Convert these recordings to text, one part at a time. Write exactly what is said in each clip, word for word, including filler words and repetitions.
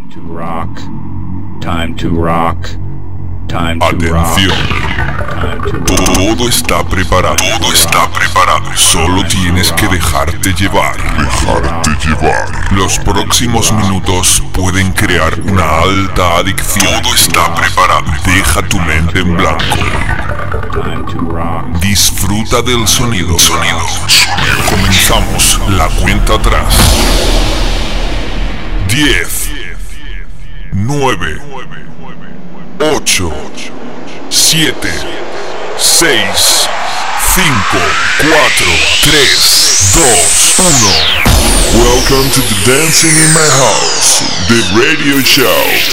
to rock, time to rock, time to Atención. rock. Todo está preparado. Todo está preparado. Solo tienes que dejarte llevar. Dejarte llevar. Los próximos minutos pueden crear una alta adicción. Todo está preparado. Deja tu mente en blanco. Disfruta del sonido. Sonido. Comenzamos la cuenta atrás. diez, nueve, ocho, siete, seis, cinco, cuatro, tres, dos, uno. Welcome to the Dancing in My House, the radio show.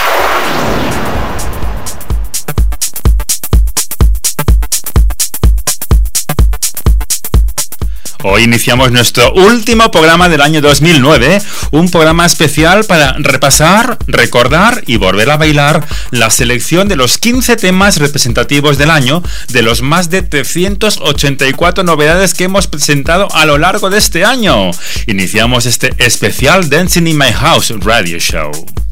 Hoy iniciamos nuestro último programa del año dos mil nueve, un programa especial para repasar, recordar y volver a bailar la selección de los quince temas representativos del año, de los más de trescientas ochenta y cuatro novedades que hemos presentado a lo largo de este año. Iniciamos este especial Dancing in My House Radio Show.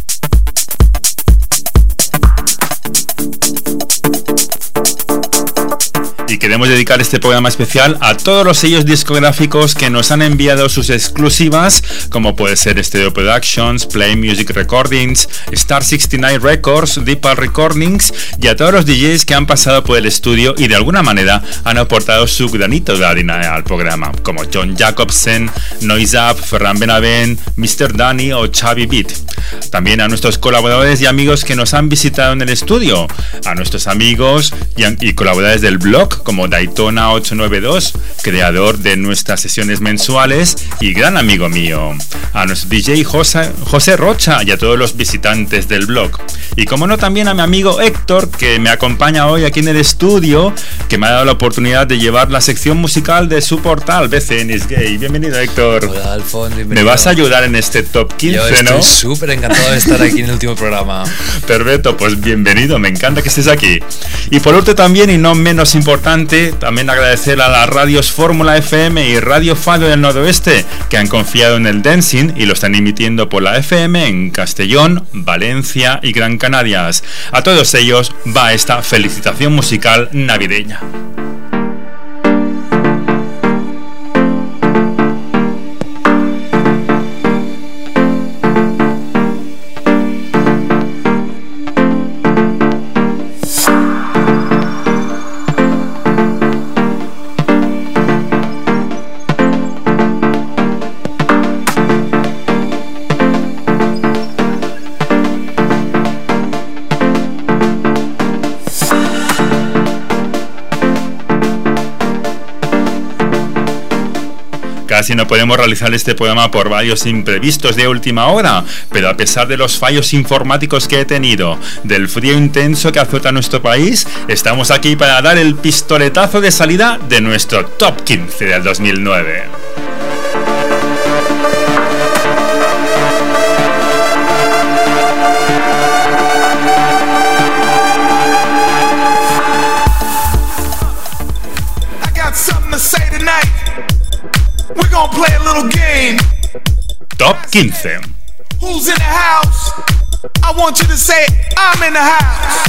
Y queremos dedicar este programa especial a todos los sellos discográficos que nos han enviado sus exclusivas, como puede ser Stereo Productions, Play Music Recordings, Star sesenta y nueve Records, Deepal Recordings, y a todos los D Js que han pasado por el estudio y de alguna manera han aportado su granito de arena al programa, como John Jacobsen, Noise Up, Ferran Benavent, mister Danny o Xavi Beat. También a nuestros colaboradores y amigos que nos han visitado en el estudio, a nuestros amigos y, y colaboradores del blog, como Daytona ocho nueve dos, creador de nuestras sesiones mensuales y gran amigo mío, a nuestro D J José, José Rocha y a todos los visitantes del blog. Y como no, también a mi amigo Héctor, que me acompaña hoy aquí en el estudio, que me ha dado la oportunidad de llevar la sección musical de su portal B C N is Gay. Bienvenido, Héctor. Hola, Alfon, bienvenido. Me vas a ayudar en este top quince, Yo estoy ¿no? Estoy súper encantado de estar aquí en el último programa. Perfecto, pues bienvenido, me encanta que estés aquí. Y por último también, y no menos importante, también agradecer a las radios Fórmula F M y Radio Fado del Noroeste, que han confiado en el dancing y lo están emitiendo por la F M en Castellón, Valencia y Gran Canarias. A todos ellos va esta felicitación musical navideña. Casi no podemos realizar este programa por varios imprevistos de última hora, pero a pesar de los fallos informáticos que he tenido, del frío intenso que azota nuestro país, estamos aquí para dar el pistoletazo de salida de nuestro Top quince del dos mil nueve. We're gonna play a little game. Top quince. Who's in the house? I want you to say, I'm in the house.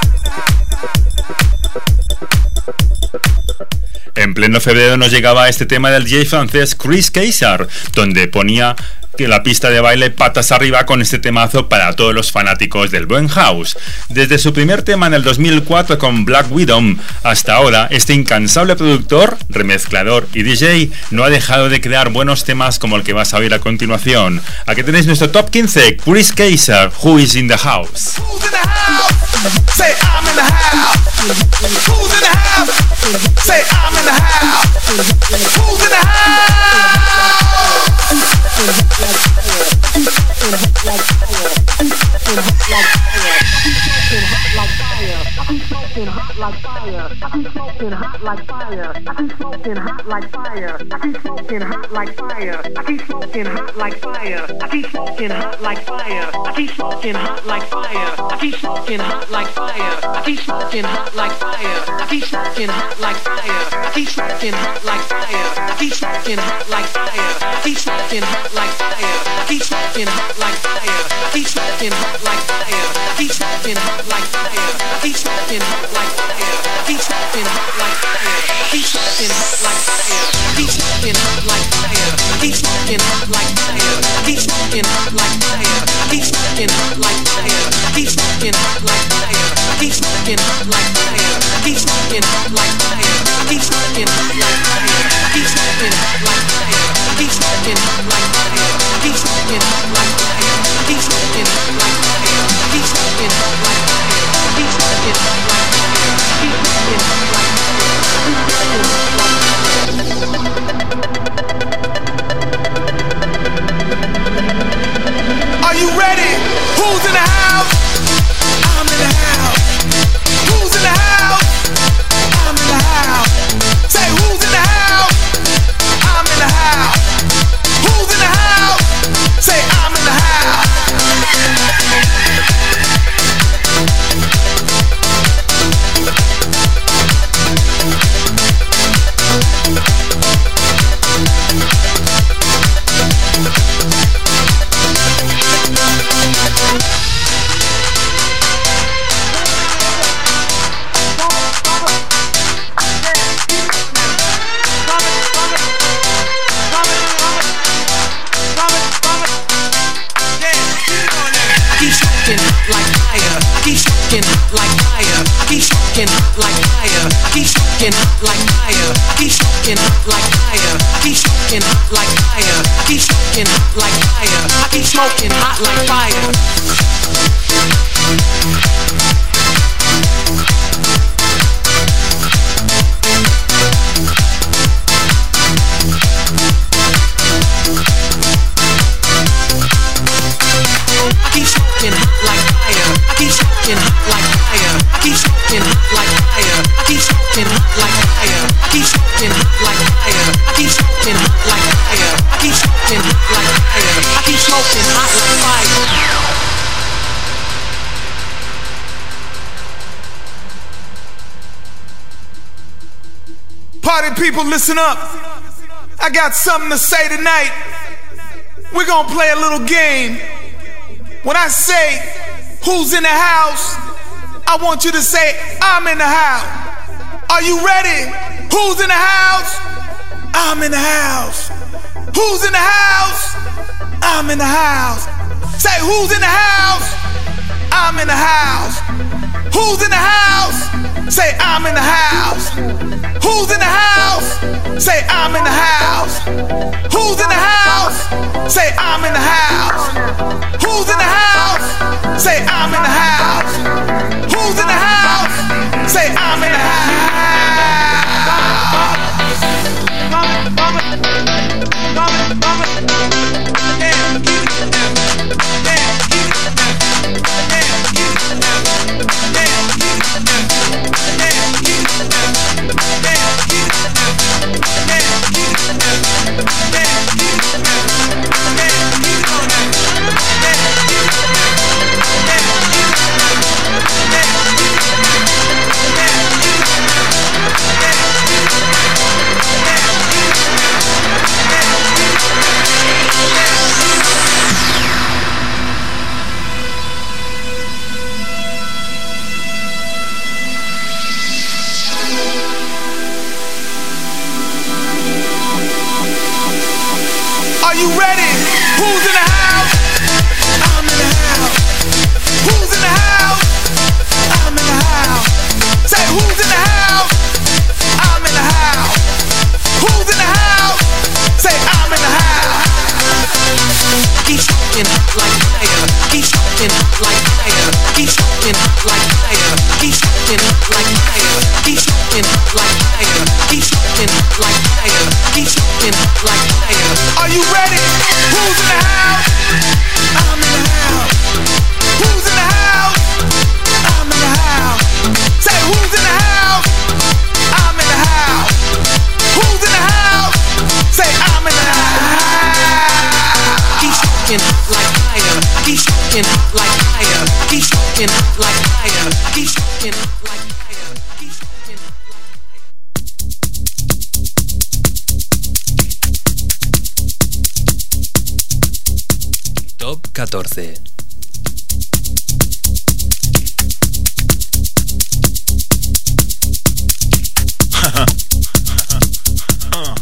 En pleno febrero nos llegaba este tema del D J francés Chris Kaiser, donde ponía que la pista de baile patas arriba con este temazo para todos los fanáticos del buen house. Desde su primer tema en el dos mil cuatro con Black Widow hasta ahora, este incansable productor, remezclador y D J no ha dejado de crear buenos temas como el que vas a oír a continuación. Aquí tenéis nuestro top quince, Chris Kaiser, Who is in the House. Who's in the house? Say I'm in the house. Who's in the house? Say I'm in the house. Who's in the house? smoking hot like fire. I keep smoking hot like fire. I keep smoking hot like fire. I keep smoking hot like fire. I keep smoking hot like fire. I keep smoking hot like fire. I keep smoking hot like fire. I keep smoking hot like fire. I keep smoking hot like fire. I keep smoking hot like fire. I keep smoking hot like fire. I keep smoking hot like fire. I keep smoking hot like fire. I keep smoking hot like fire. I keep smoking hot like fire. I keep smoking hot like fire. I keep smoking hot like fire. I keep smoking hot like fire. I keep smoking hot like fire. I keep smoking hot like fire. I keep smoking hot like fire. I keep smoking hot like fire. I keep smoking hot like fire. I keep smoking hot like fire. I keep smoking hot like fire. I keep smoking hot like fire. I keep smoking hot like fire. I keep smoking hot like fire. I keep smoking hot like fire. I keep smoking hot like fire. I keep smoking hot like fire. I keep smoking hot like fire. I keep smoking hot like fire. I keep smoking hot like fire. Are you ready? Who's in the house? I'm in the house. Who's in the house? I'm in the house. Say who's in the house? I'm in the house. Who's in the house? Say I'm in the house. Smoking hot like fire. Party people, listen up. I got something to say tonight. We're gonna play a little game. When I say who's in the house, I want you to say I'm in the house. Are you ready? Who's in the house? I'm in the house. Who's in the house? I'm in the house. Say who's in the house? I'm in the house. Who's in the house? Say I'm in the house. Who's in the house? Say I'm in the house. Who's in the house? Say I'm in the house. Who's in the house? Say I'm in the house. Who's in the house? Say I'm in the house. Are you ready? Who's in the house? I'm in the house. Who's in the house? I'm in the house. Say who's in the house? I'm in the house. Who's in the house? Say I'm in the house. Keep smoking hot like fire. Keep smoking hot like fire. Keep smoking hot like fire. Keep smoking hot like fire. Keep smoking hot like fire. Keep smoking hot like fire. Keep smoking hot like fire. Are you ready? Who's in the house? I'm in the house. Who's in the house? I'm in the house. Say who's in the house? I'm in the house. Who's in the house? Say I'm in the house. Keep smoking hot like fire. Keep smoking hot like fire. Keep smoking hot like fire. Keep smoking hot like fire. Keep smoking hot like fire. Top catorce.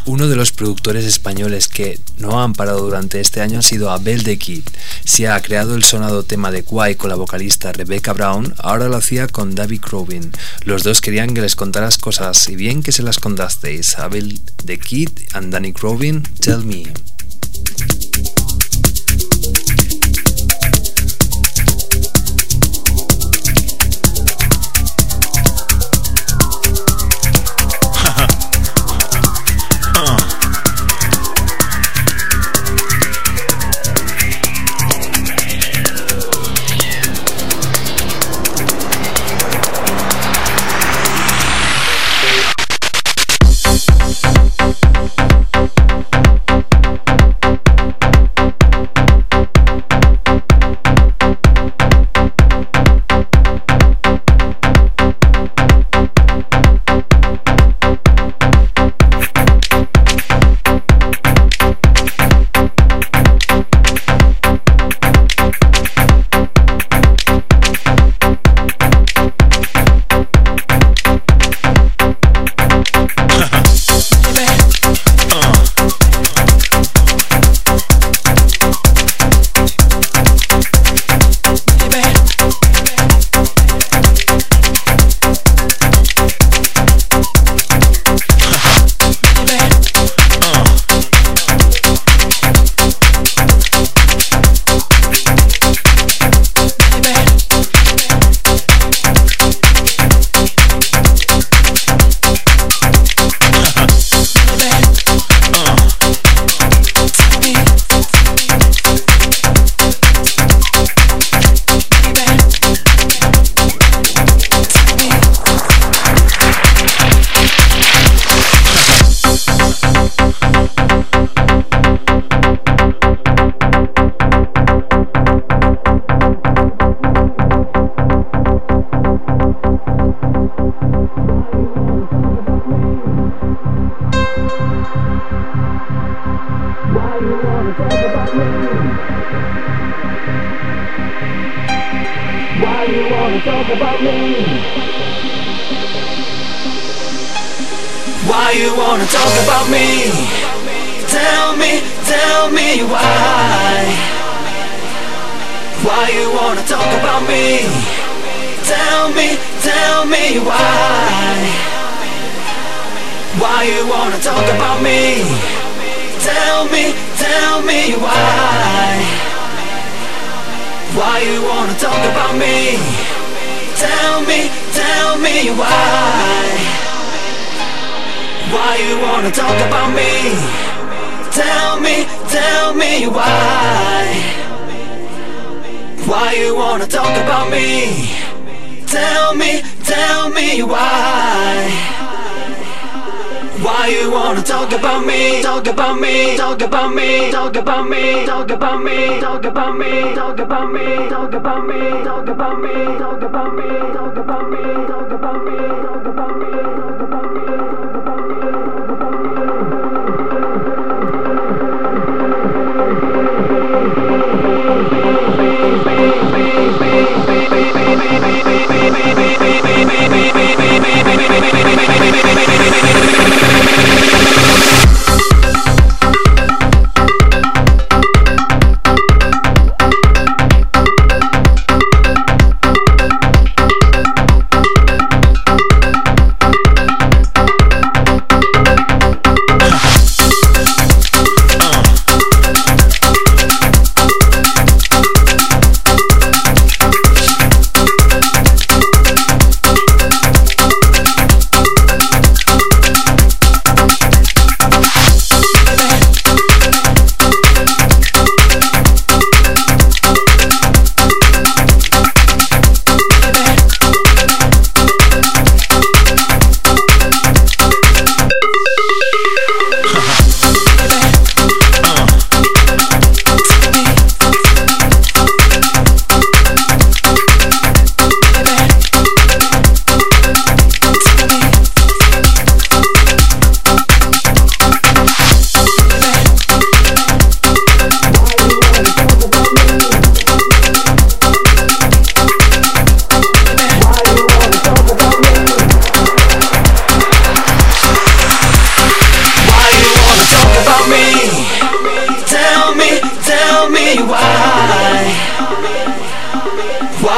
Uno de los productores españoles que no han parado durante este año ha sido Abel the Kid. Se ha creado el sonado tema de Why con la vocalista Rebecca Brown, ahora lo hacía con David Crowin. Los dos querían que les contaras cosas y bien que se las contasteis. Abel the Kid and Danny Crowin, Tell Me. Why you wanna talk about me? Tell me, tell me why. Why you wanna talk about me? Tell me, tell me why. Why you wanna talk about me? Tell me, tell me why. Why you wanna talk about me? Tell me, tell me why. Why you wanna talk about me? Tell me, tell me why. Why you wanna talk about me? Tell me, tell me why. Why you wanna talk about me? Talk about me, talk about me, talk about me, talk about me, talk about me, talk about me, talk about me, talk about me, talk about me, talk about me, talk about me, talk about me, talk about me, talk about me.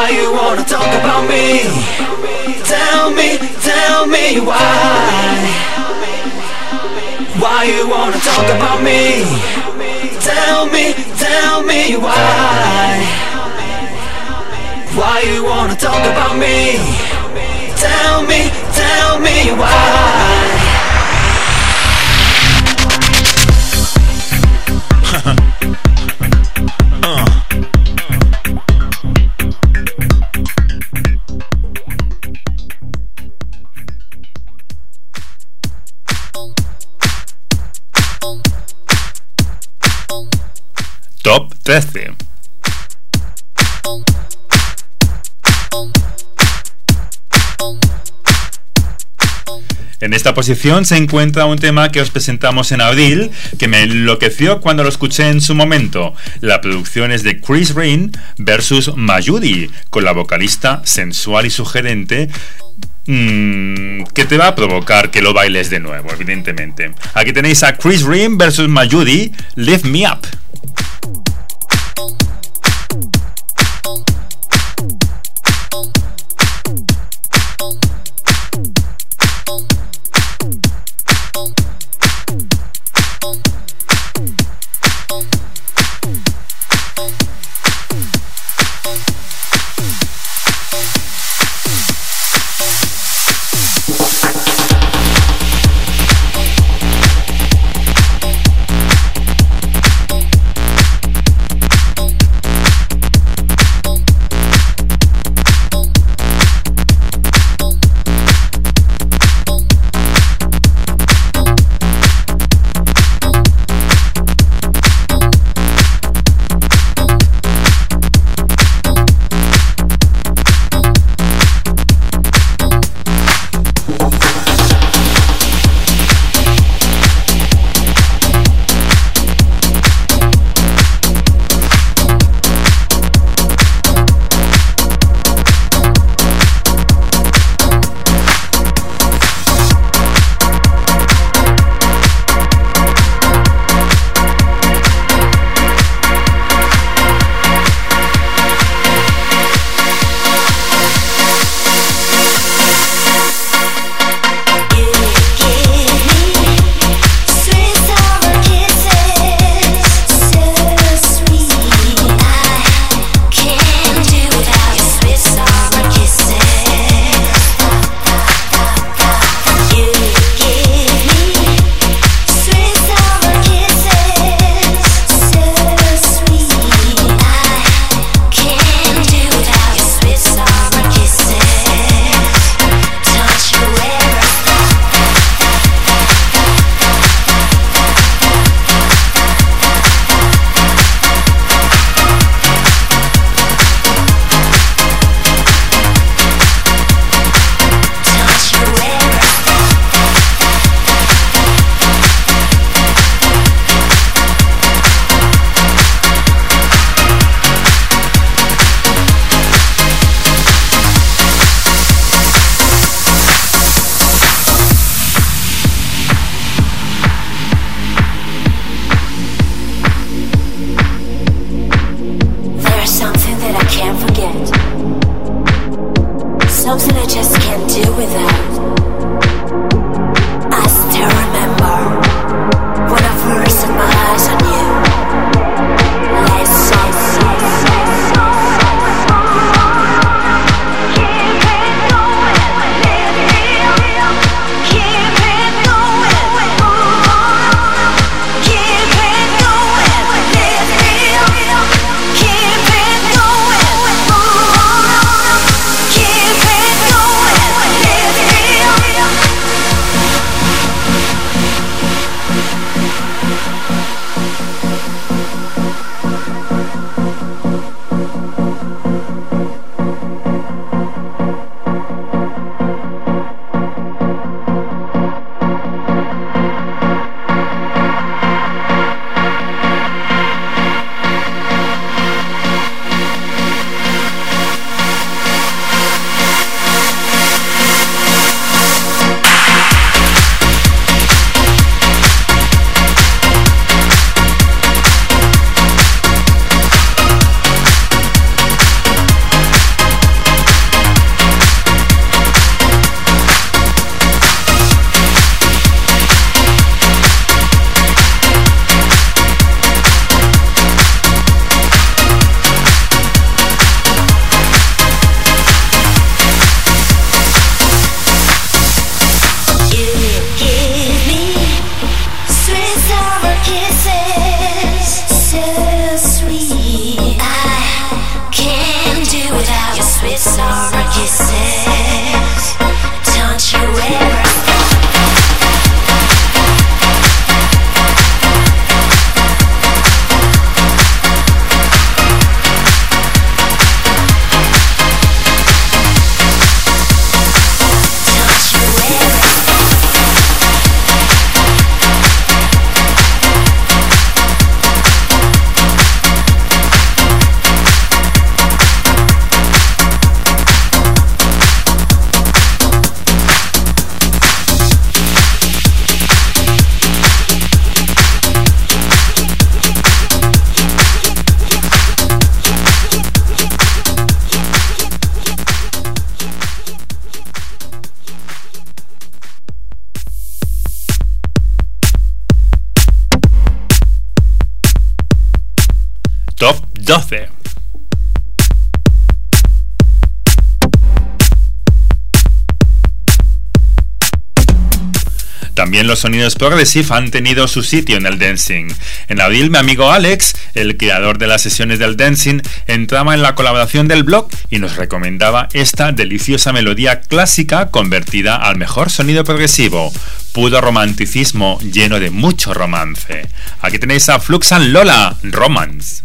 Why you wanna talk about me? Tell me, tell me why. Why you wanna talk about me? Tell me, tell me why. Why you wanna talk about me? Tell me, tell me why. Top trece. En esta posición se encuentra un tema que os presentamos en abril, que me enloqueció cuando lo escuché en su momento. La producción es de Chris Rin versus Mayuri, con la vocalista sensual y sugerente, mmm, que te va a provocar que lo bailes de nuevo, evidentemente. Aquí tenéis a Chris Rin versus Mayuri, Lift Me Up. something I just can't do without. I still remember when I first set my eyes on you. Let's say, keep it going, live real, keep it going, move on. Keep it going, live real, keep it going, move on. Keep it going, live real. sweet summer kisses. Don't you ever Top doce. También los sonidos progressive han tenido su sitio en el dancing. En abril, mi amigo Alex, el creador de las sesiones del dancing, entraba en la colaboración del blog y nos recomendaba esta deliciosa melodía clásica convertida al mejor sonido progresivo. Puro romanticismo lleno de mucho romance. Aquí tenéis a Flux and Lola, Romance.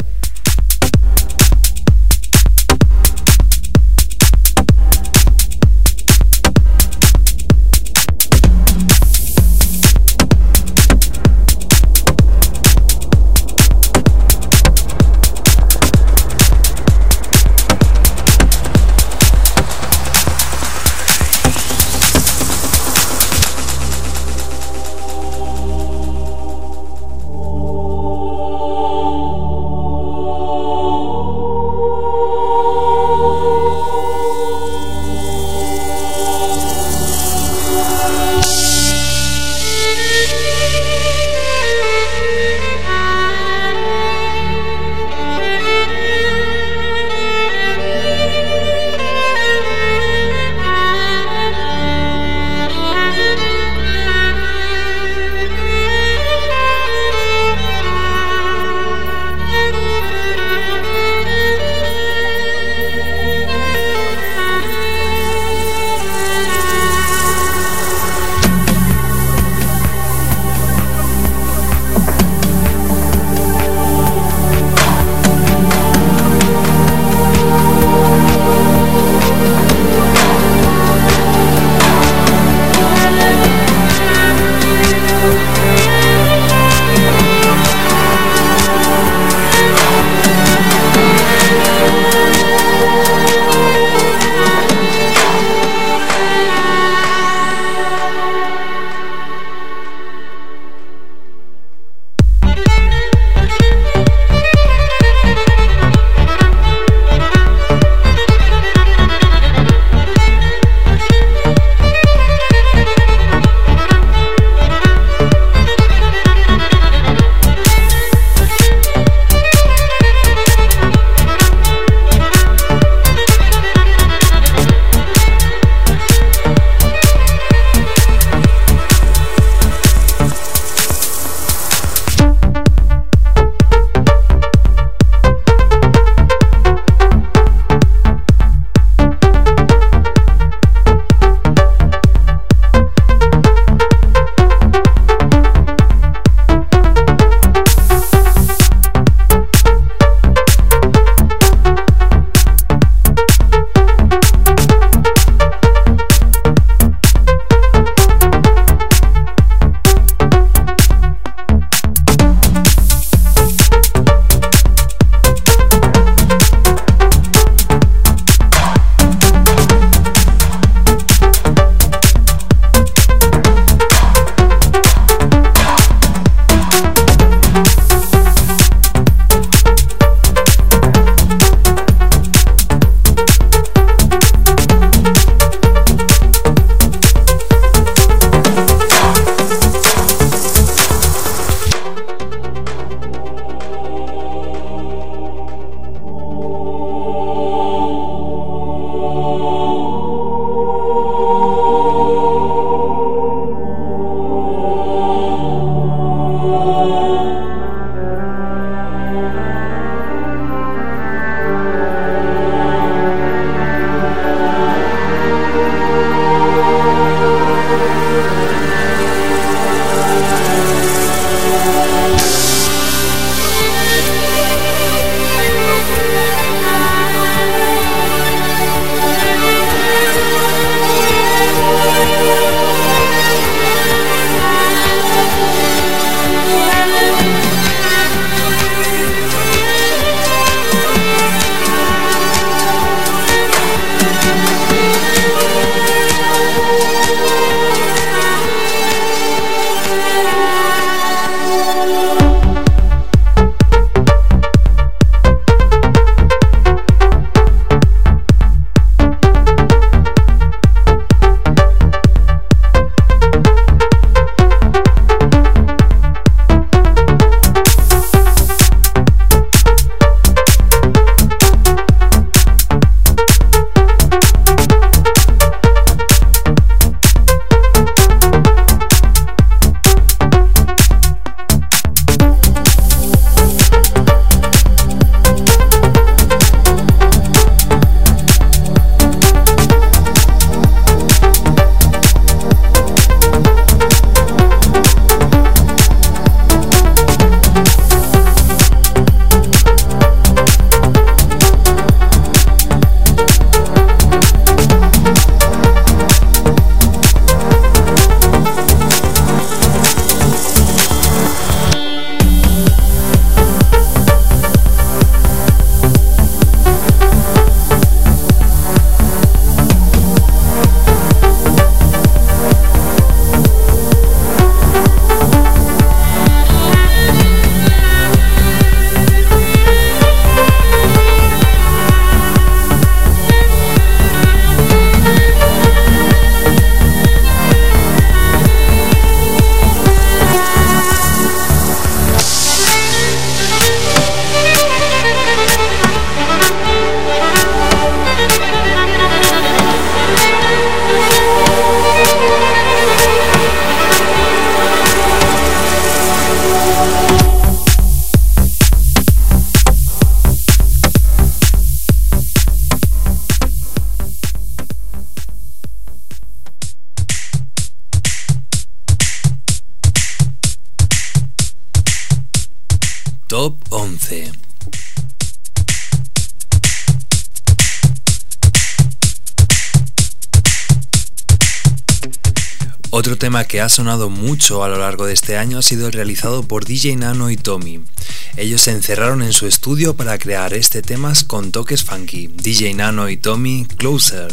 Otro tema que ha sonado mucho a lo largo de este año ha sido el realizado por D J Nano y Tommy. Ellos se encerraron en su estudio para crear este tema con toques funky. D J Nano y Tommy, Closer.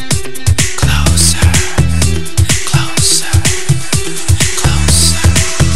Closer, closer, closer.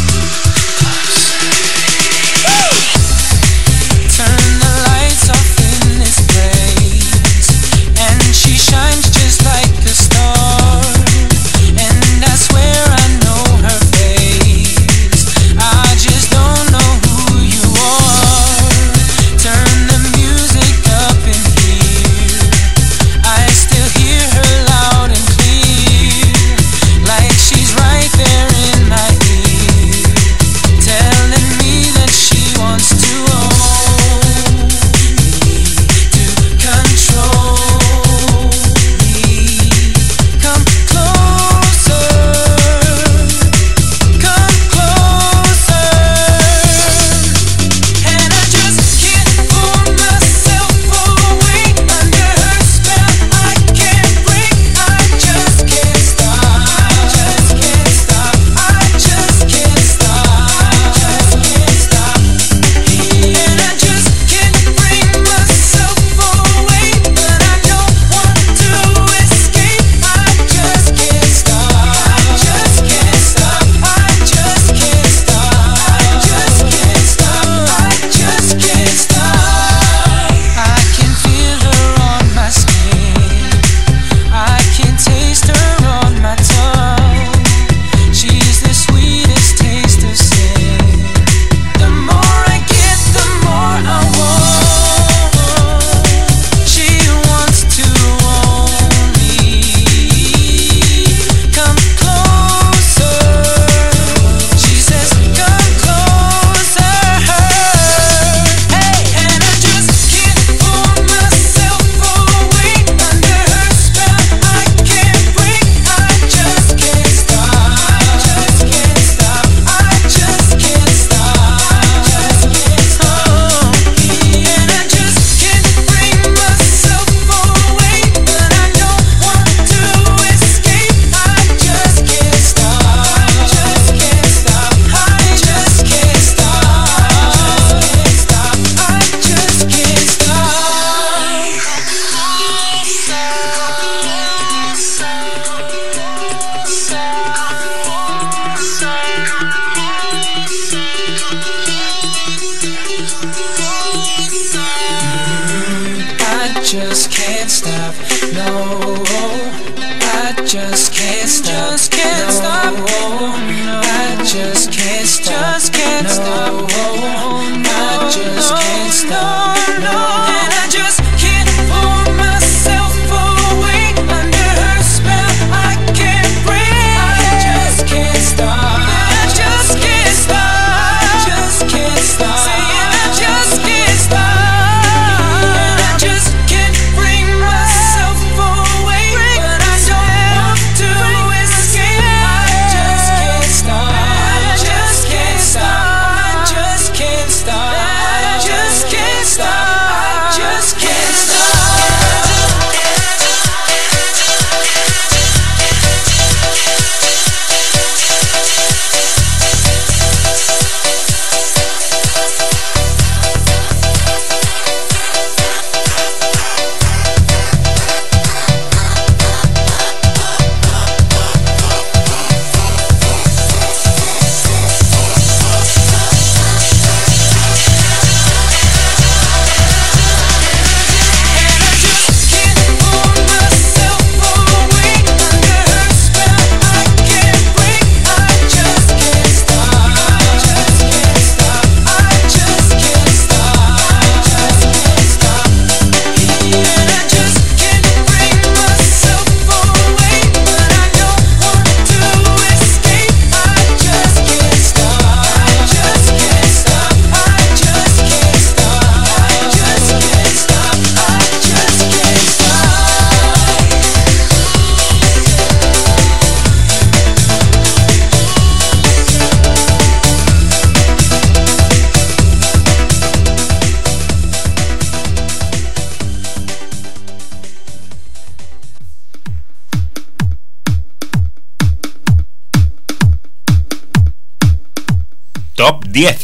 Top diez.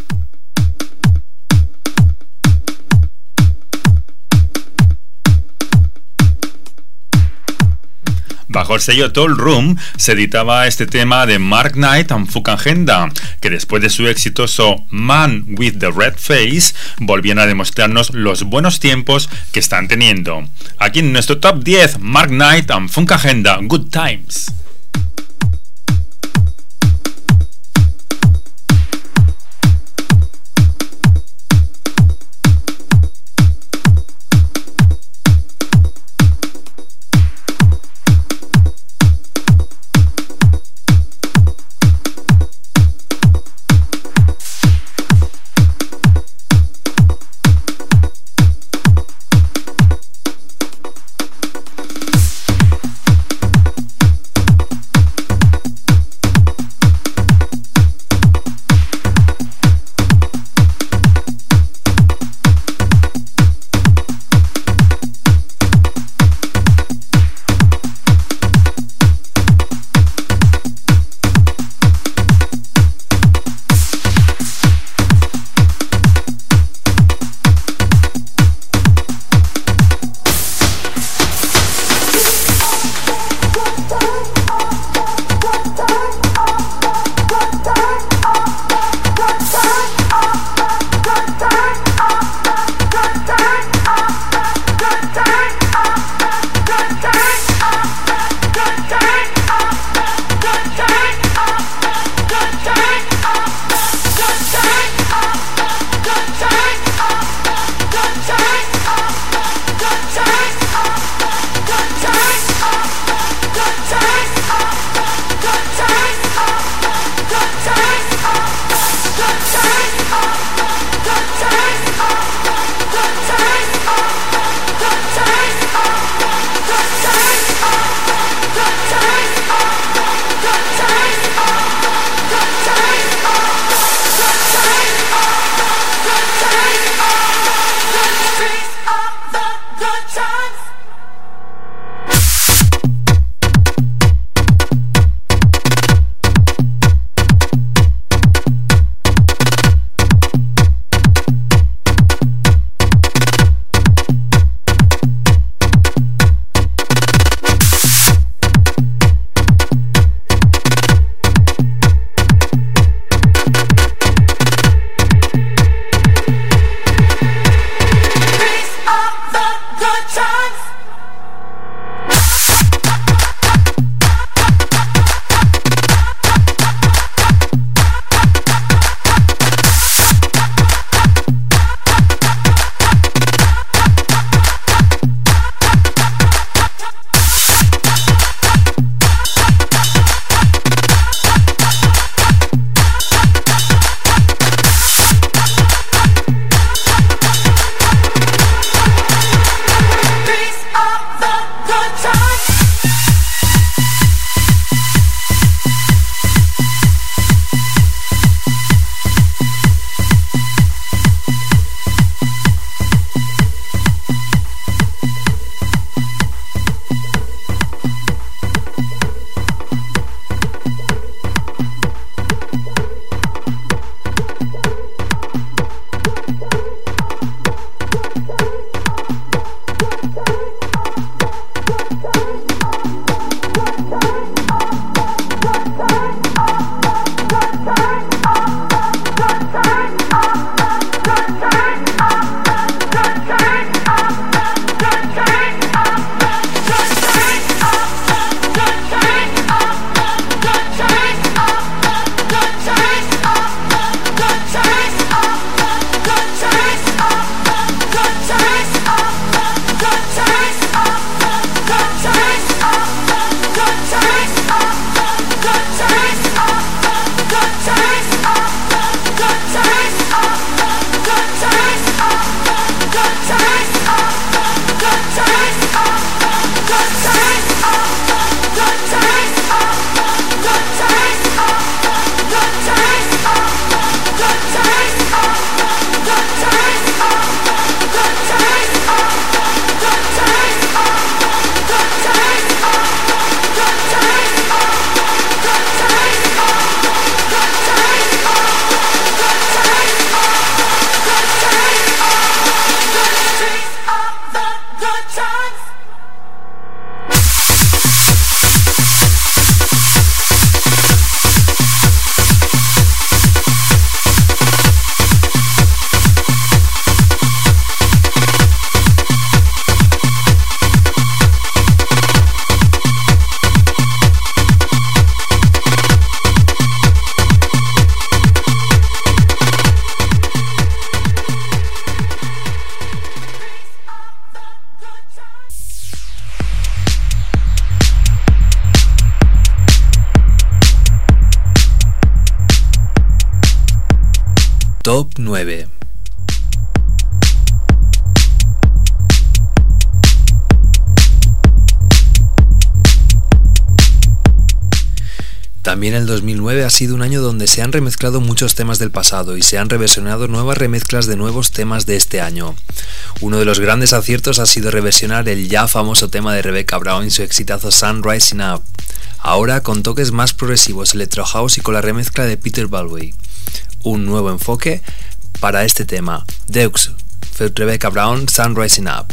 Bajo el sello Toll Room se editaba este tema de Mark Knight and Funkagenda, que después de su exitoso Man with the Red Face volvían a demostrarnos los buenos tiempos que están teniendo. Aquí en nuestro Top diez, Mark Knight and Funkagenda, Good Times. Top nueve. También el dos mil nueve ha sido un año donde se han remezclado muchos temas del pasado y se han reversionado nuevas remezclas de nuevos temas de este año. Uno de los grandes aciertos ha sido reversionar el ya famoso tema de Rebecca Brown y su exitazo Sun Rising Up, ahora con toques más progresivos, electro house y con la remezcla de Peter Balway. Un nuevo enfoque para este tema, Deux, Rebecca Brown, Sun Rising Up.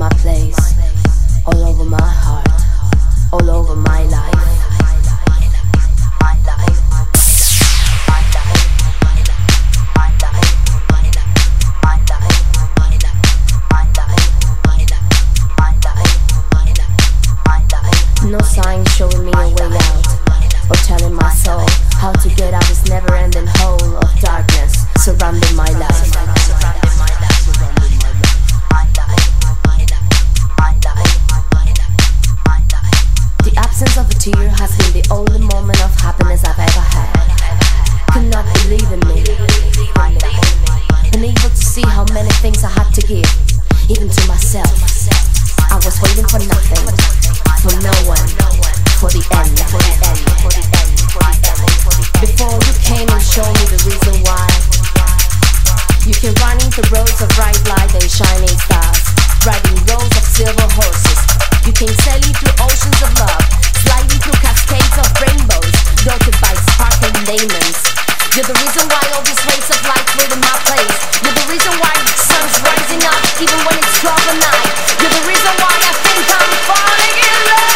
my place, all over my heart, all over my life. No sign showing me a way out, or telling my soul how to get out this never-ending hole of darkness surrounding my life. The absence of a tear has been the only moment of happiness I've ever had. Could not believe in me, unable to see how many things I had to give, even to myself. I was waiting for nothing, for no one, for the end, for the end, for the end, for the end. Before you came and showed me the reason why. You can run into roads of bright light and shining stars, riding rows of silver horses. You can sailing through oceans of love, sliding through cascades of rainbows, dotted by sparkling diamonds. You're the reason why all these rays of light flood in my place. You're the reason why the sun's rising up even when it's twelve at night. You're the reason why I think I'm falling in love.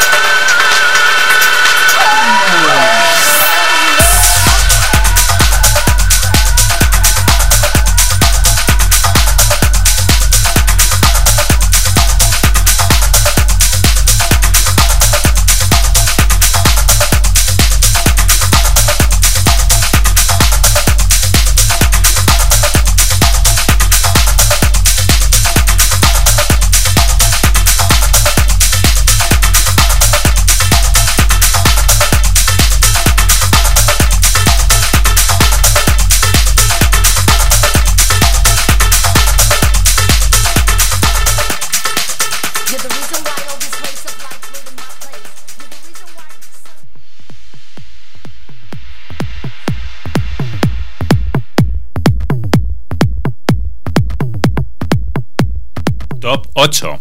Top ocho.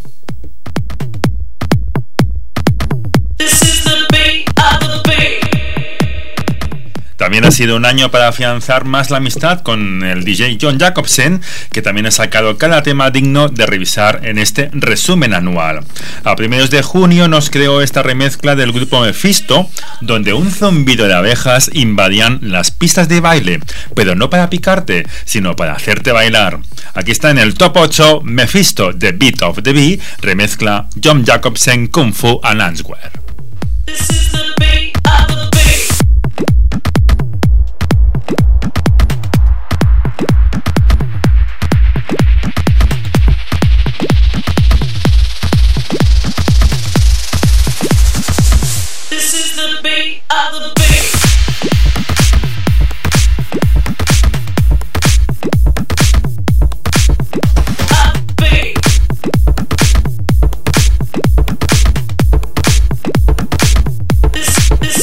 También ha sido un año para afianzar más la amistad con el D J John Jacobsen, que también ha sacado cada tema digno de revisar en este resumen anual. A primeros de junio nos creó esta remezcla del grupo Mephisto, donde un zumbido de abejas invadían las pistas de baile, pero no para picarte, sino para hacerte bailar. Aquí está en el top ocho Mephisto, The Beat of the Bee, remezcla John Jacobsen, Kung Fu and Answer. This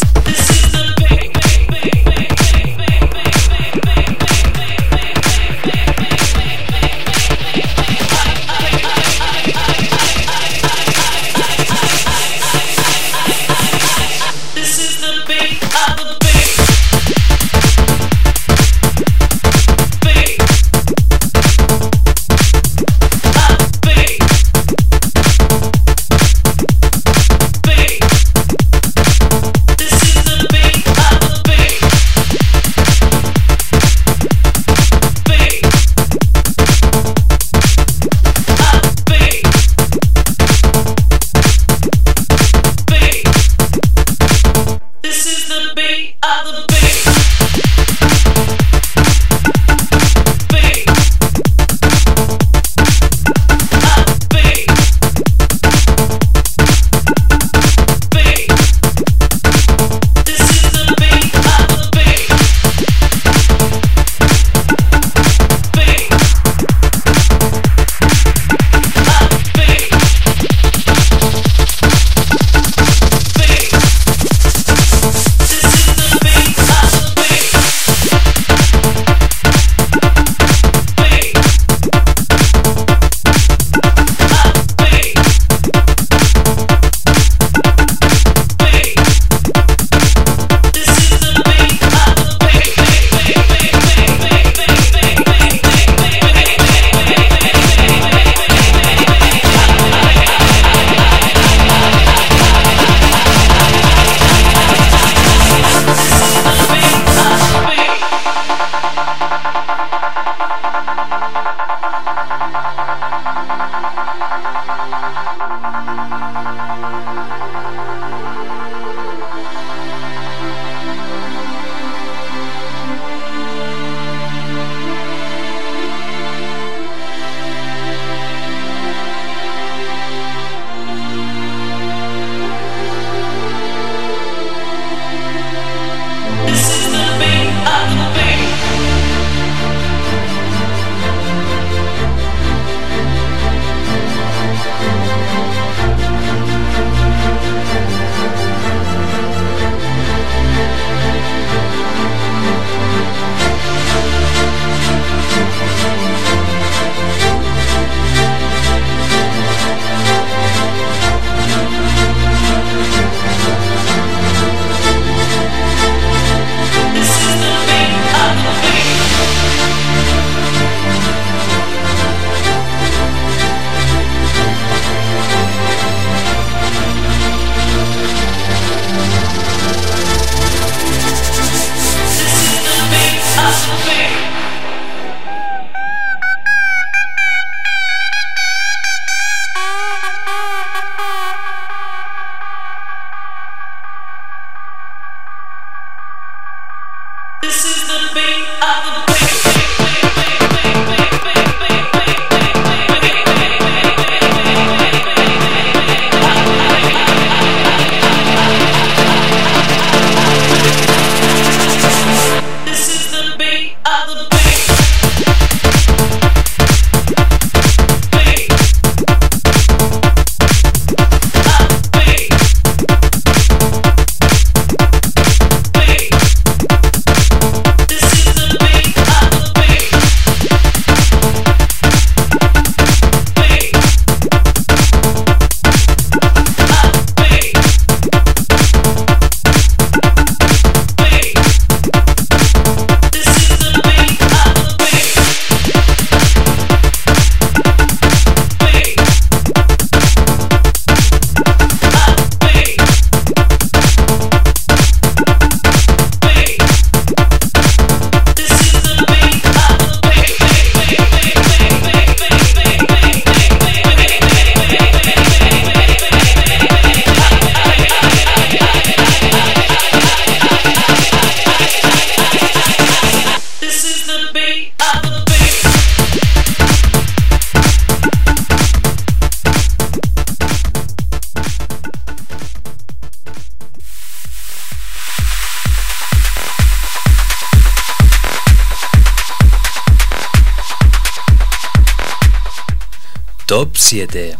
Top siete.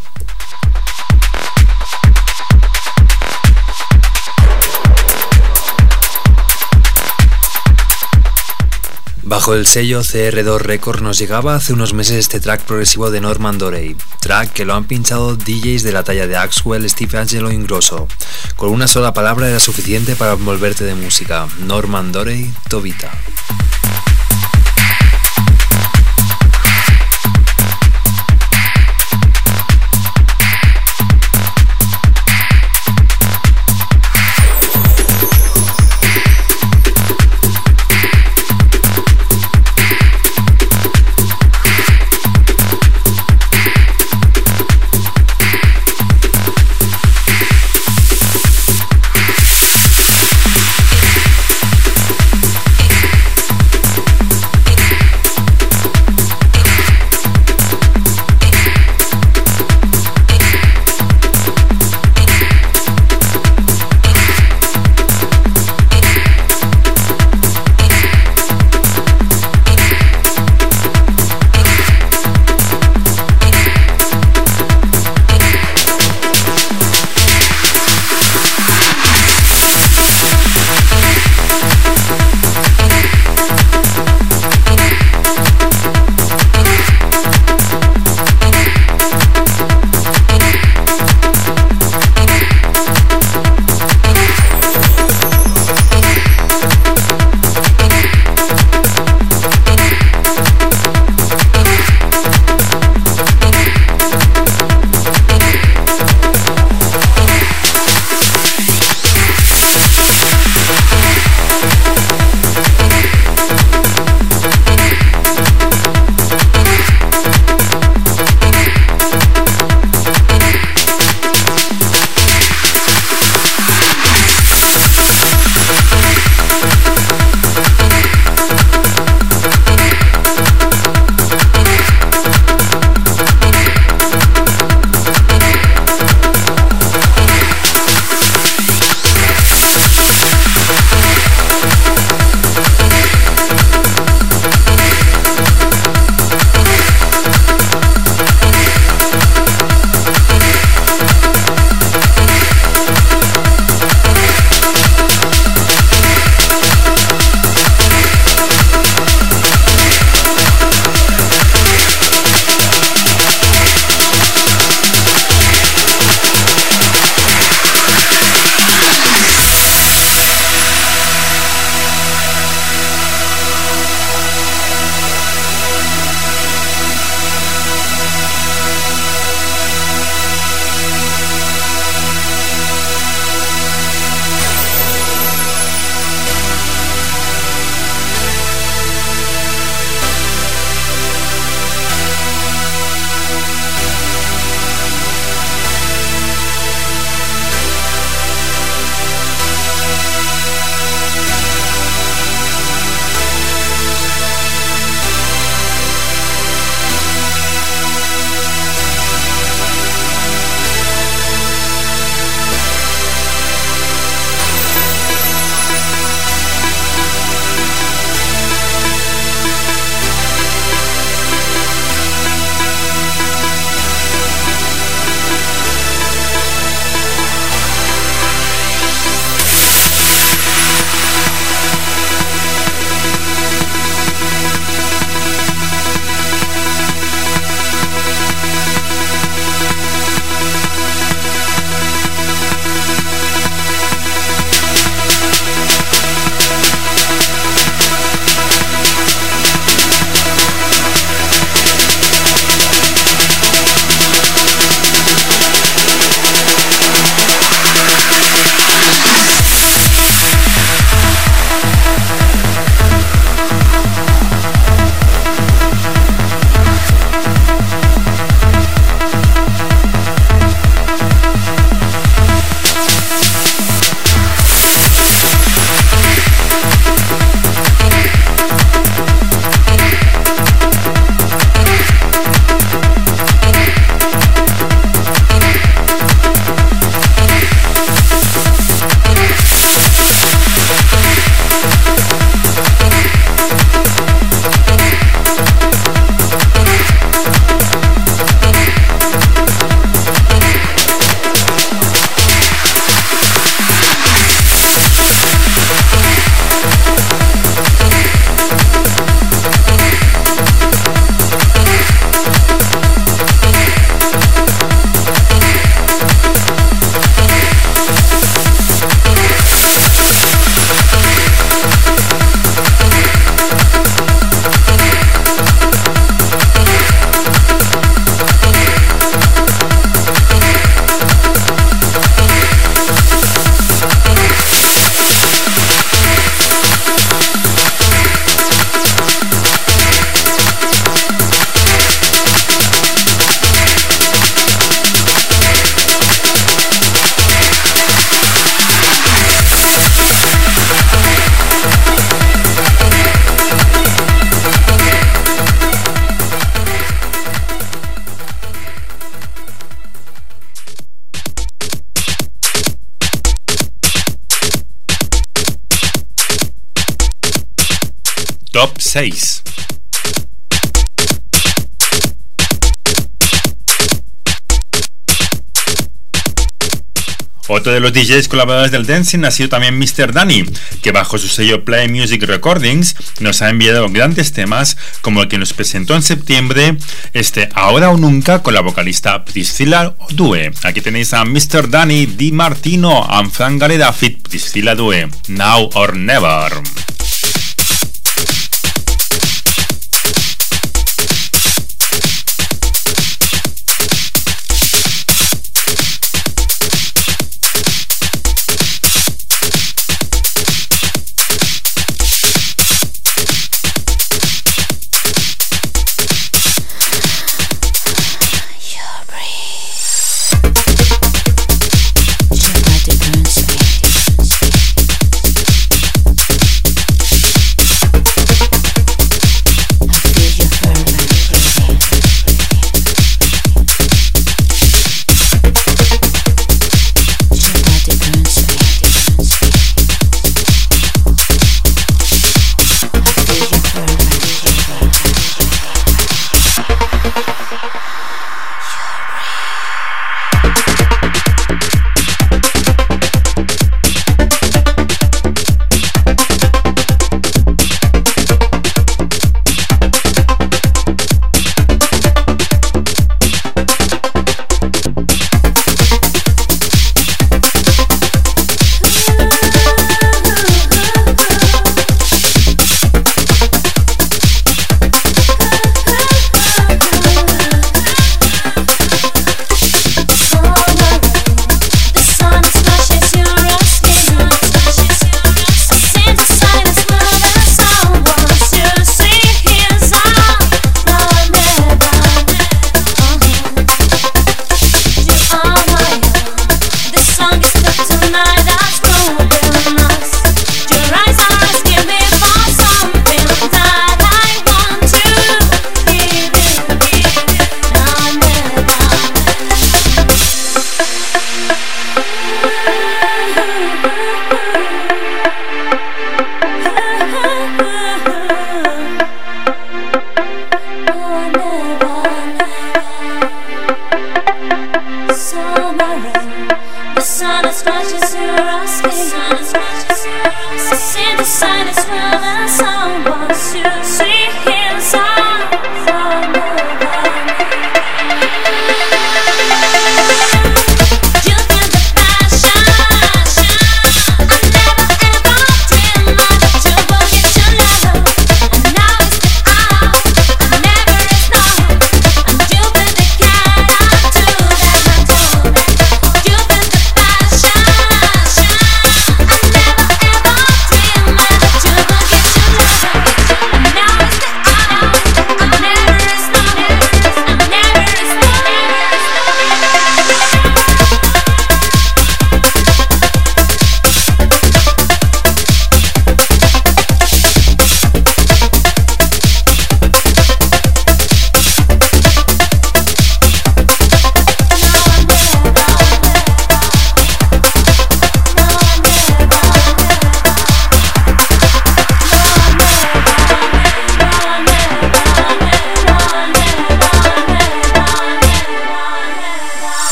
Bajo el sello C R dos Records nos llegaba hace unos meses este track progresivo de Norman Doray, track que lo han pinchado D Js de la talla de Axwell, Steve Angelo y Ingrosso. Con una sola palabra era suficiente para envolverte de música. Norman Doray, Tobita. Top seis. Otro de los D Js colaboradores del dancing ha sido también mister Danny, que bajo su sello Play Music Recordings nos ha enviado grandes temas como el que nos presentó en septiembre, este Ahora o Nunca, con la vocalista Priscilla Due. Aquí tenéis a mister Danny Di Martino and Frank Gareda feat Priscilla Due, Now or Never.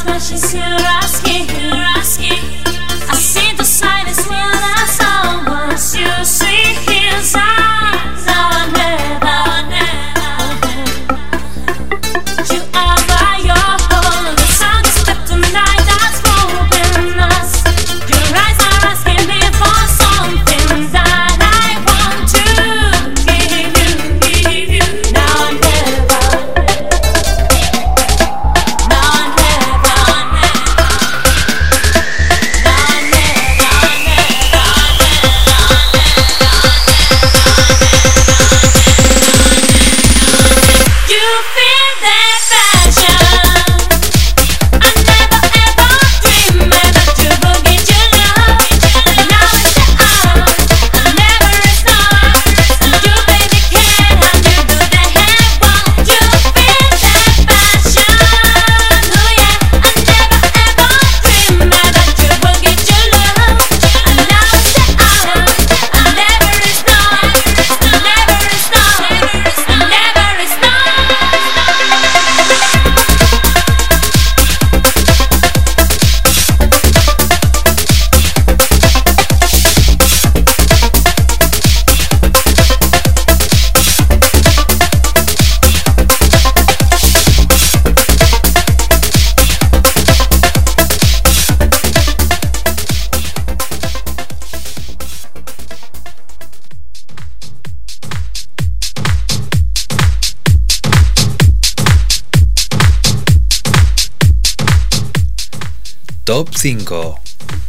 Top cinco.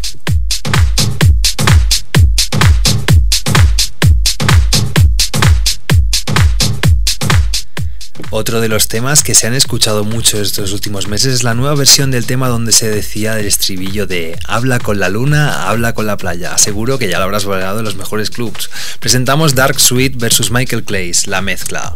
Otro de los temas que se han escuchado mucho estos últimos meses es la nueva versión del tema donde se decía del estribillo de habla con la luna, habla con la playa. Seguro que ya lo habrás bailado en los mejores clubs. Presentamos Dark Sweet versus Michael Clays, la mezcla.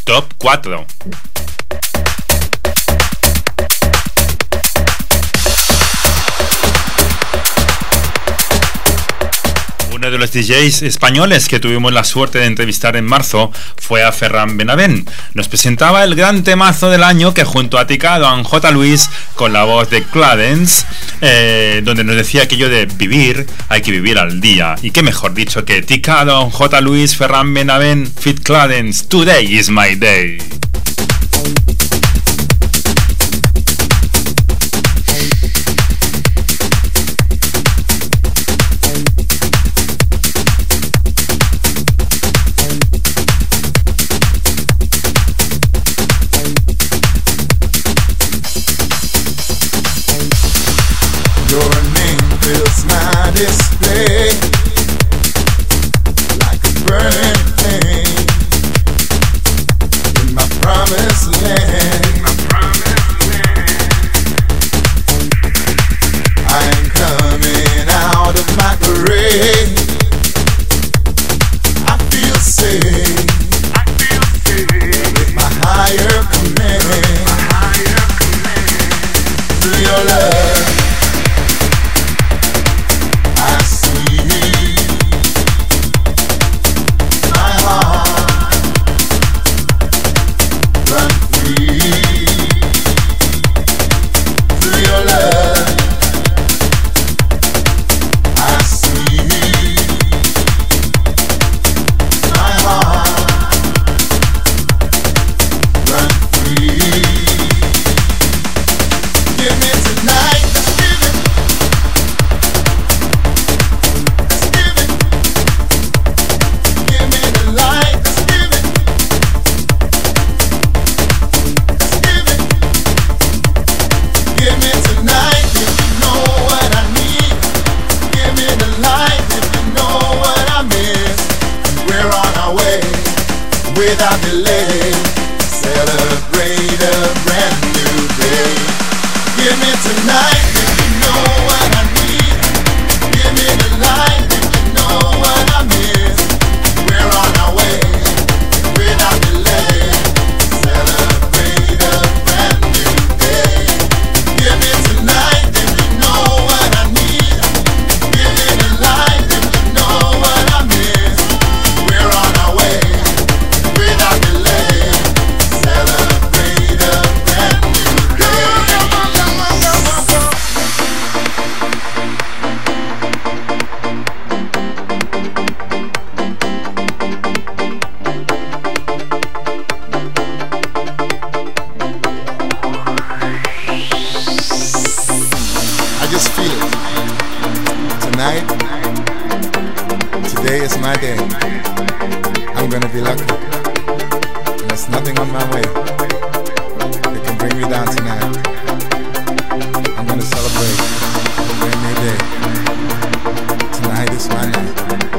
Top cuatro. Uno de los D Js españoles que tuvimos la suerte de entrevistar en marzo fue a Ferran Benavent. Nos presentaba el gran temazo del año que junto a Tika Don J. Luis con la voz de Clarence, eh, donde nos decía aquello de vivir, hay que vivir al día. Y qué mejor dicho que Tika Don J. Luis, Ferran Benavent, Fit Clarence, Today is my day. Display like a burning thing in my promised land. I am coming out of my grave. I feel safe with my higher command. Through your love without delay, celebrate a brand new day. Give me tonight if you know what I need. Give me the light if you know what I miss. We're on our way, without delay, celebrate a brand new day. Give me tonight if you know what I need. Give me the light if you know what I miss. We're on our way, without delay, celebrate a brand new day. I just feel it. Tonight, today is my day. I'm gonna be lucky. And there's nothing on my way that can bring me down tonight. I'm gonna celebrate a brand new day. Tonight is my night.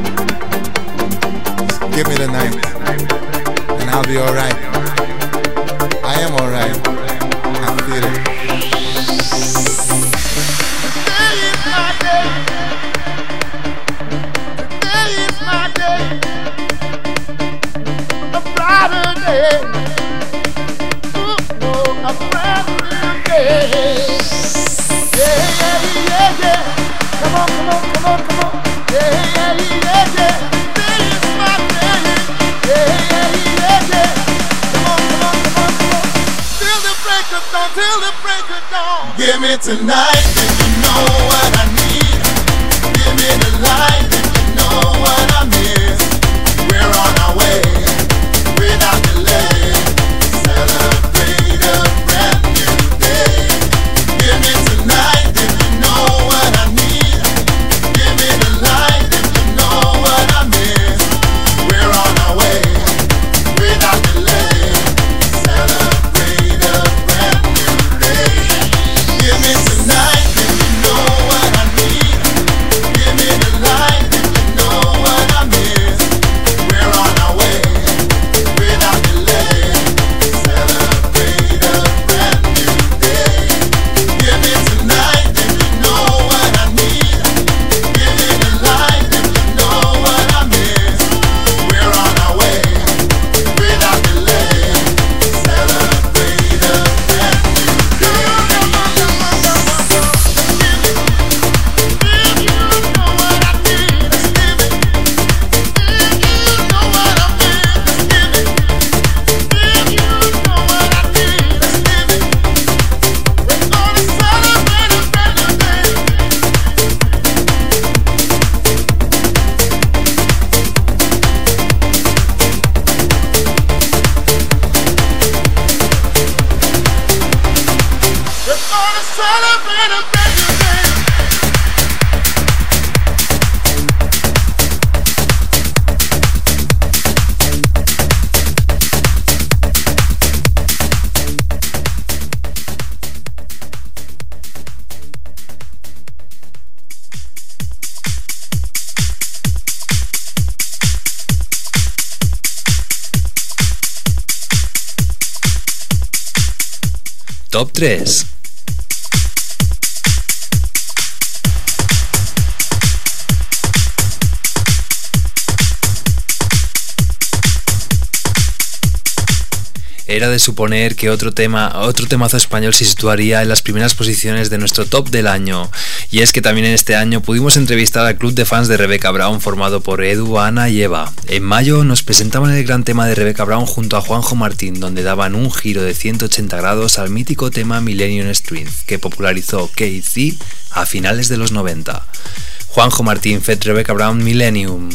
Just give me the night, and I'll be alright. I am alright. I feel it. Today is my day. Today is my day. A brighter day. Ooh, oh, a brand new day. Yeah, yeah, yeah, yeah. Come on, come on, come on, come on. Yeah, yeah, yeah, yeah. Today is my day. Yeah, yeah, yeah, yeah. Come on, come on, come on, come on. Till the break of dawn, till the break of dawn. Give me tonight if you know what I need. Give me the light if you know what I miss. We're on our way, without delay, celebrate a brand new day. Give me tonight if you know what I need. Give me the light if you know what I miss. We're on our way, without delay, celebrate a brand new day. Give me tonight if you know what I need. celebrate a brand new day. Top tres. Era de suponer que otro tema, otro temazo español se situaría en las primeras posiciones de nuestro top del año. Y es que también en este año pudimos entrevistar al club de fans de Rebecca Brown formado por Edu, Ana y Eva. En mayo nos presentaban el gran tema de Rebecca Brown junto a Juanjo Martín, donde daban un giro de ciento ochenta grados al mítico tema Millennium Strength, que popularizó K C a finales de los noventa. Juanjo Martín, feat. Rebecca Brown, Millennium.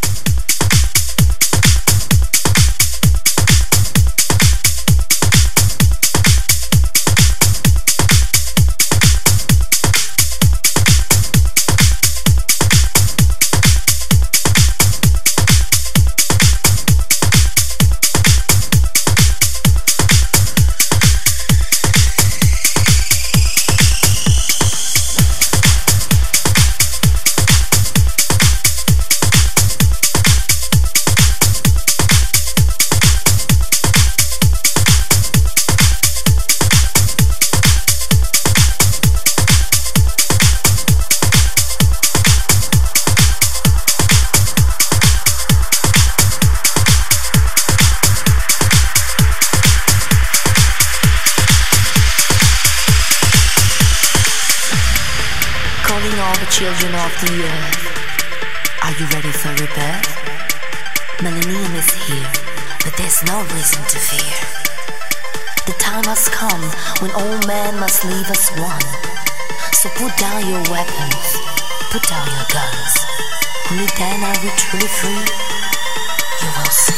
Children of the earth, are you ready for rebirth? Millennium is here, but there's no reason to fear. The time has come when all men must leave as one. So put down your weapons, put down your guns. Only then are we truly free. You will see.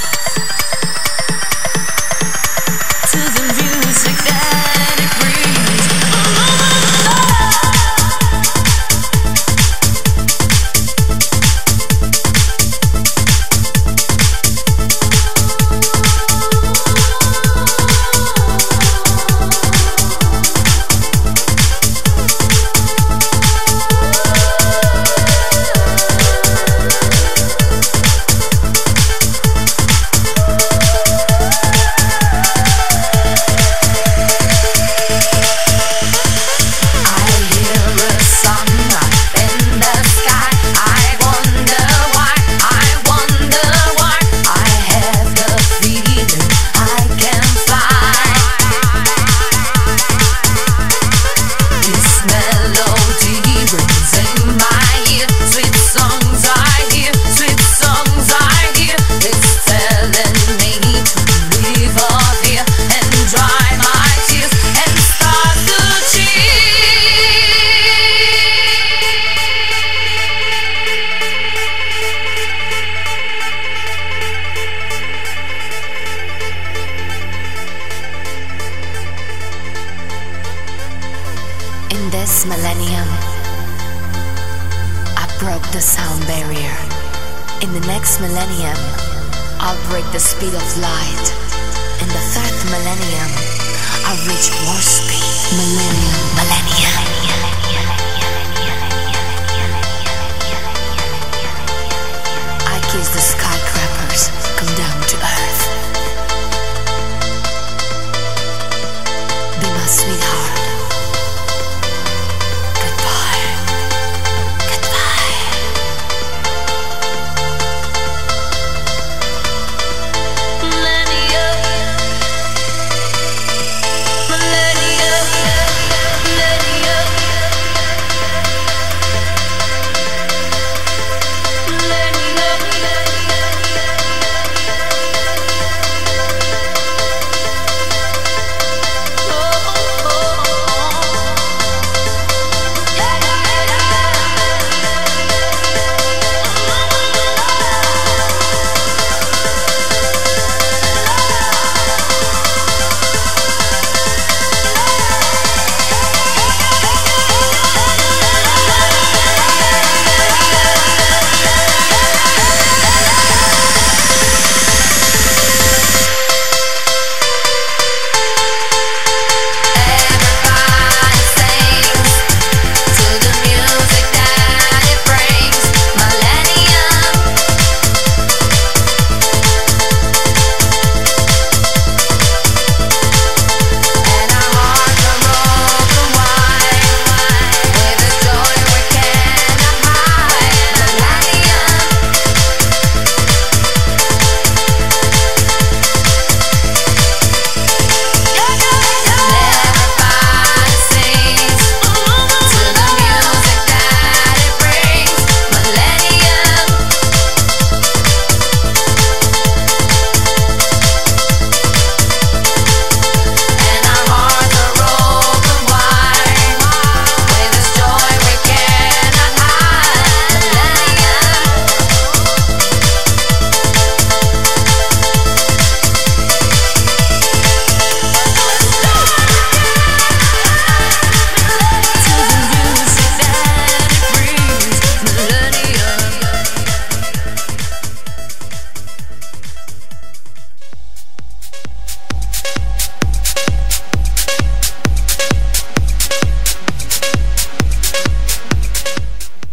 To the music that it brings. Millennium, I broke the sound barrier. In the next millennium, I'll break the speed of light. In the third millennium, I'll reach warp speed. Millennium, millennium. I kiss the skyscrapers, come down to earth. Be my sweetheart. Oh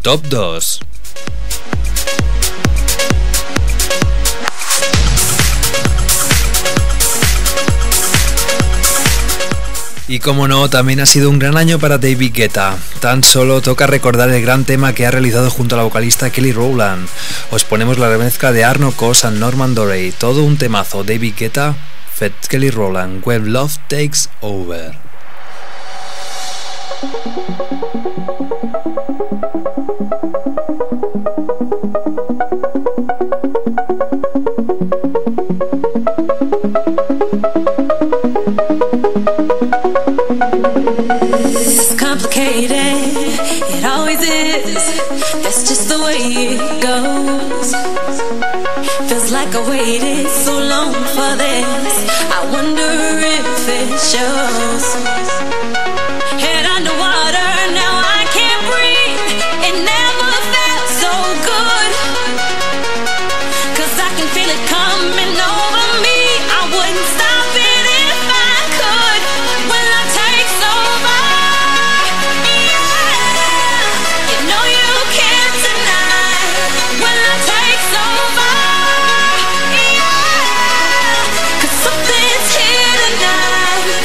Top dos. Y como no, también ha sido un gran año para David Guetta. Tan solo toca recordar el gran tema que ha realizado junto a la vocalista Kelly Rowland. Os ponemos la remezcla de Arno Kos and Norman Doray. Todo un temazo. David Guetta, Fed Kelly Rowland, When Love Takes Over. It's complicated, it always is. That's just the way it goes. Feels like I waited so long for this. I wonder if it shows. Head underwater, now I can't breathe. It never felt so good. Cause I can feel it coming over me. I wouldn't stop it if I could. When love takes over, yeah. You know you can't deny. When love takes over, yeah. Cause something's here tonight.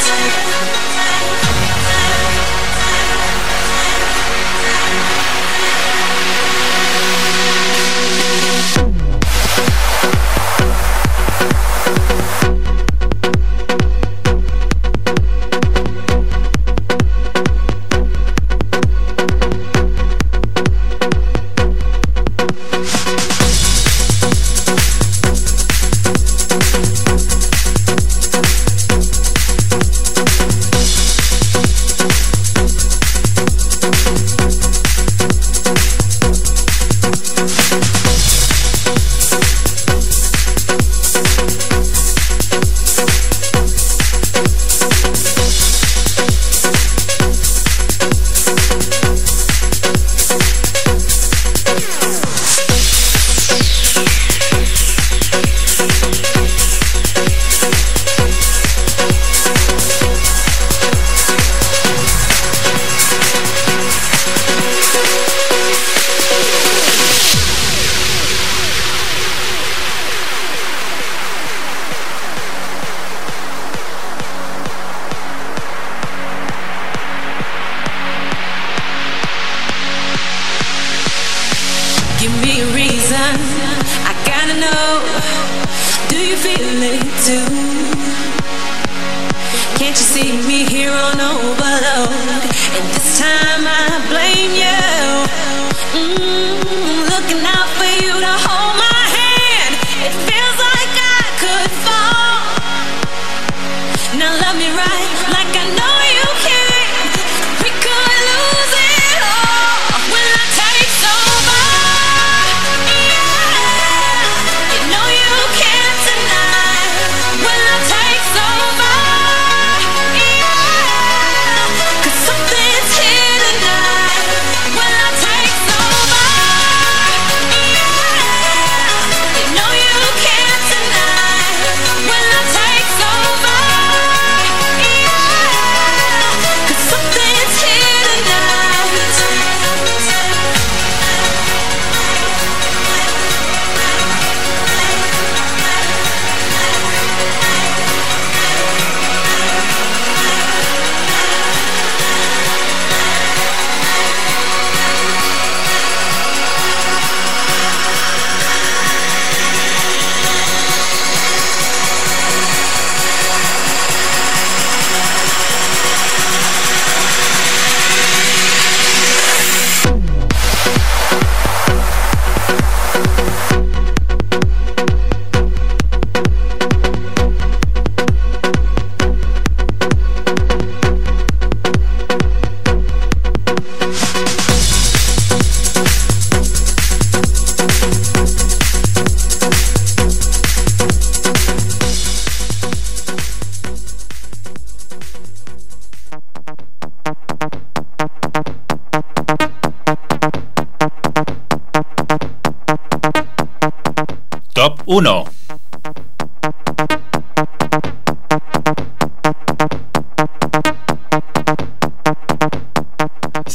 Top uno.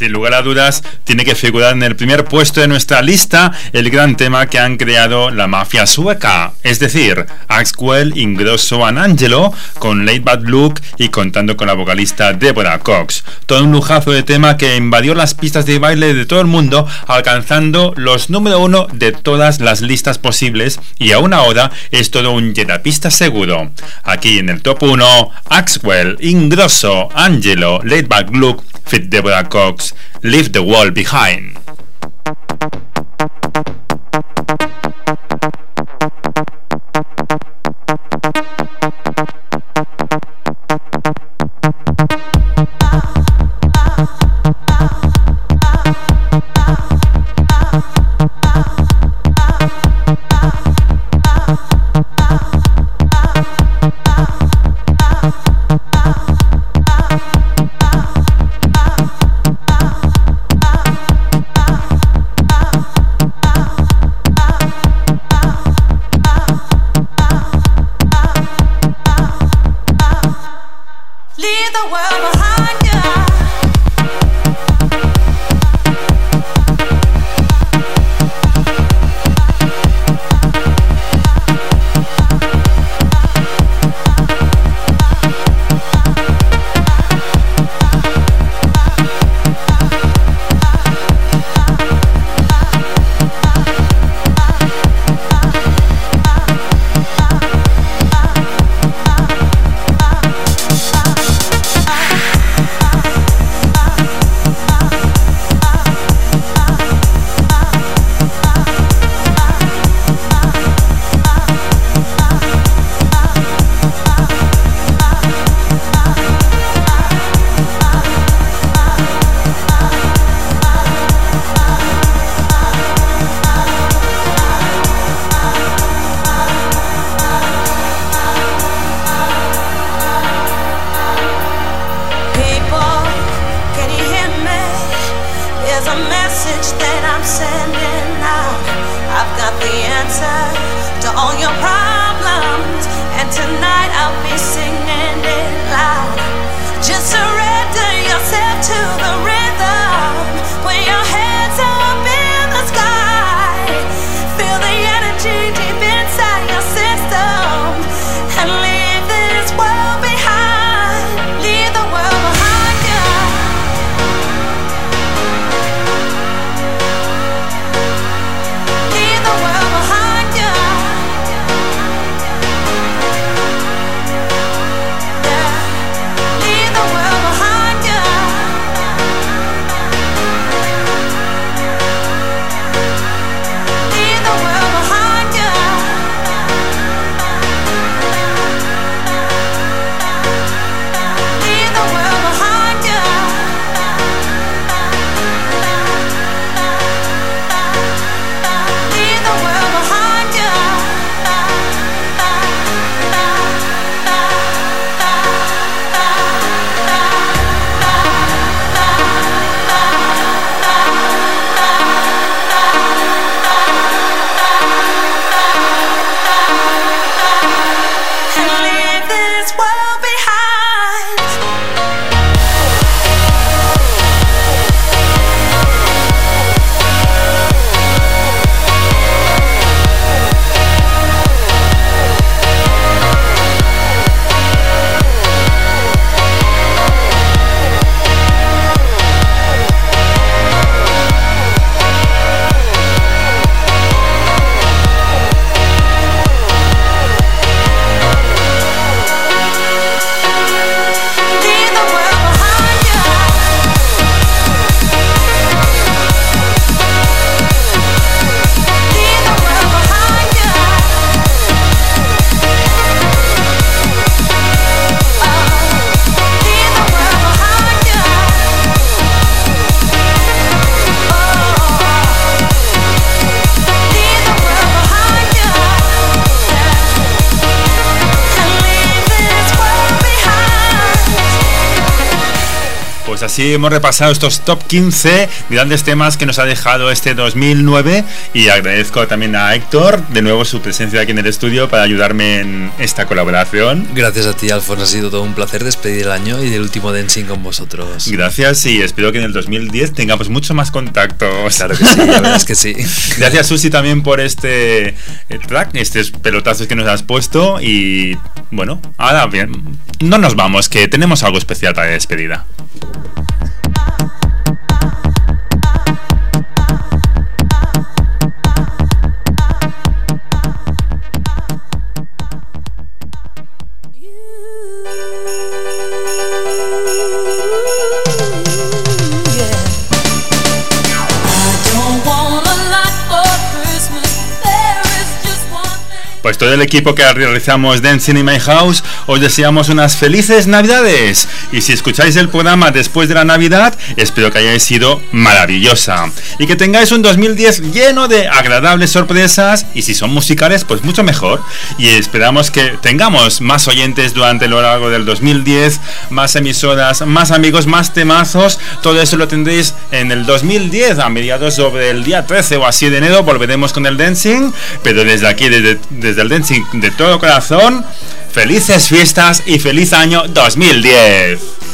Sin lugar a dudas, tiene que figurar en el primer puesto de nuestra lista el gran tema que han creado la mafia sueca, es decir, Axwell, Ingrosso and Angelo, con Laid Back Luke y contando con la vocalista Deborah Cox. Todo un lujazo de tema que invadió las pistas de baile de todo el mundo, alcanzando los número uno de todas las listas posibles, y aún ahora es todo un llenapista seguro. Aquí en el top uno, Axwell, Ingrosso, Angelo, Laid Back Luke, fit Deborah Cox, Leave the World Behind. Pues así hemos repasado estos top quince grandes temas que nos ha dejado este dos mil nueve, y agradezco también a Héctor de nuevo su presencia aquí en el estudio para ayudarme en esta colaboración. Gracias a ti, Alfonso, ha sido todo un placer despedir el año y el último dancing con vosotros. Gracias, y espero que en el dos mil diez tengamos mucho más contactos. Claro que sí, la verdad es que sí. Gracias, Susi, también por este track, estos pelotazos que nos has puesto, y bueno, ahora bien, no nos vamos, que tenemos algo especial para la despedida. Pues todo el equipo que realizamos Dancing in My House os deseamos unas felices Navidades, y si escucháis el programa después de la Navidad, espero que hayáis sido maravillosa y que tengáis un dos mil diez lleno de agradables sorpresas, y si son musicales pues mucho mejor, y esperamos que tengamos más oyentes durante lo largo del dos mil diez, más emisoras, más amigos, más temazos. Todo eso lo tendréis en el dos mil diez, a mediados sobre el día trece o así de enero volveremos con el dancing, pero desde aquí, desde, desde el dancing de todo corazón, felices fiestas y feliz año dos mil diez.